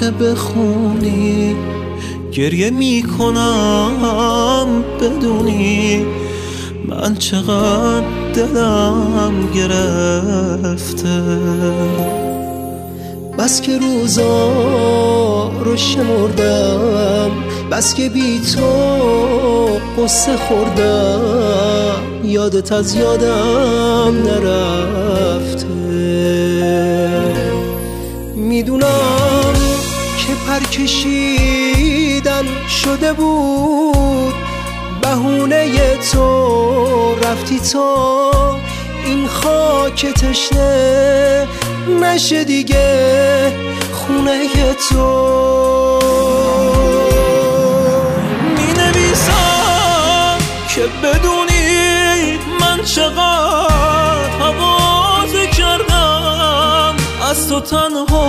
که بخونی گریه میکنم بدونی من چقدر دلم گرفته. بس که روزا رو شمردم، بس که بی تو قصه خوردم، یادت از یادم نرفته. میدونم که پر کشیدن شده بود بهونه تو، رفتی تا این خاک تشنه نشه دیگه خونه تو. می نویسم که بدونی من چقدر حواسه کردم از تو تنها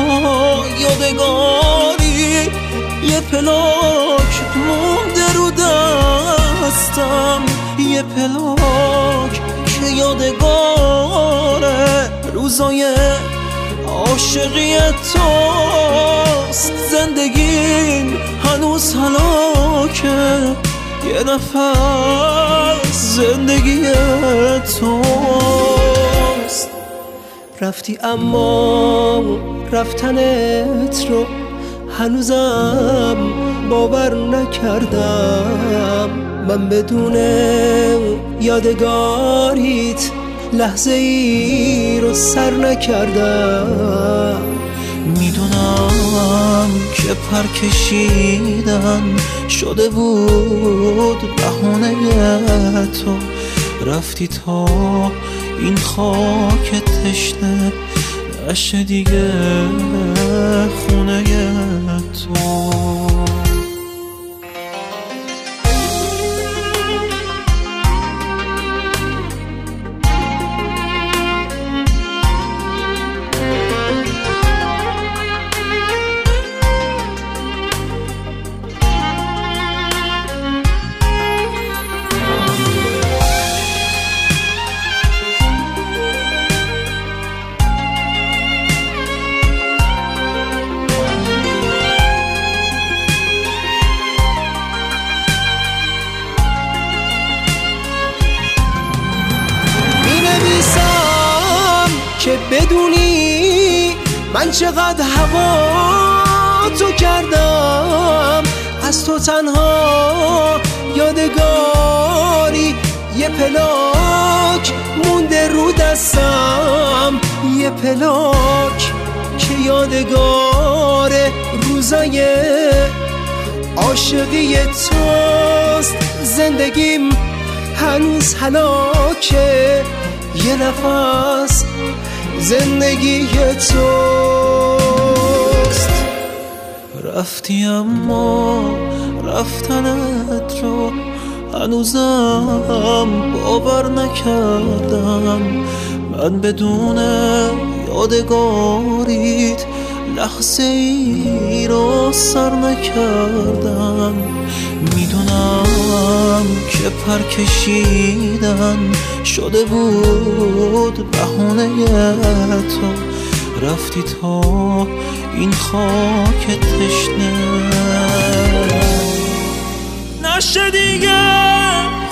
یادگاری یه پلاک مونده رو دستم، یه پلاک که یادگاره روزای عاشقی توست. زندگیم هنوز هلاکه، یه نفس زندگی توست. رفتی اما رفتنت رو هنوزم باور نکردم. من بدون یادگاریت لحظه ای رو سر نکردم. میدونم که پر کشیدن شده بود بهونه تو، رفتی تا این خاک تشنه نشه دیگه خونه تو. که بدونی من چقدر هوا تو کردم، از تو تنها یادگاری یه پلاک مونده رو دستم، یه پلاک که یادگار روزای عاشقی توست. زندگیم هنوز هلاکه، یه نفس زندگی توست. رفتی اما رفتنت رو هنوزم باور نکردم. من بدون یادگاریت لحظه ای رو سر نکردم. میدونم که پر کشیدن شده بود بهونه تو، رفتی تا این خاک تشنه نشه دیگه